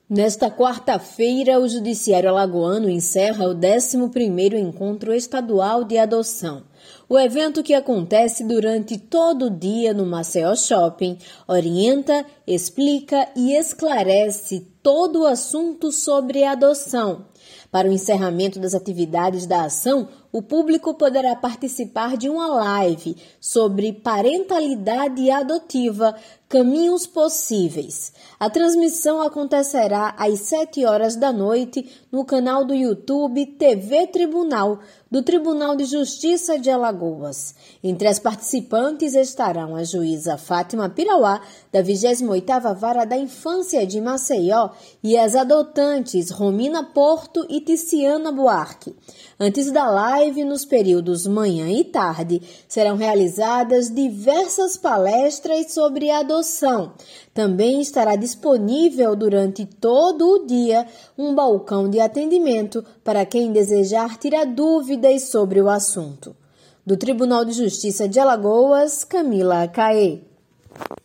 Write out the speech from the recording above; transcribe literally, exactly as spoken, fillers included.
Nesta quarta-feira, o Judiciário Alagoano encerra o décimo primeiro Encontro Estadual de Adoção. O evento, que acontece durante todo o dia no Maceió Shopping, orienta, explica e esclarece todo o assunto sobre adoção. Para o encerramento das atividades da ação, o público poderá participar de uma live sobre parentalidade adotiva, caminhos possíveis. A transmissão acontecerá às sete horas da noite no canal do YouTube T V Tribunal, do Tribunal de Justiça de Alagoas. Entre as participantes estarão a juíza Fátima Pirauá, da vigésima oitava Vara da Infância de Maceió, e as adotantes Romina Porto e Ticiana Buarque. Antes da live, nos períodos manhã e tarde, serão realizadas diversas palestras sobre adoção. Também estará disponível durante todo o dia um balcão de atendimento para quem desejar tirar dúvidas sobre o assunto. Do Tribunal de Justiça de Alagoas, Camila Caê.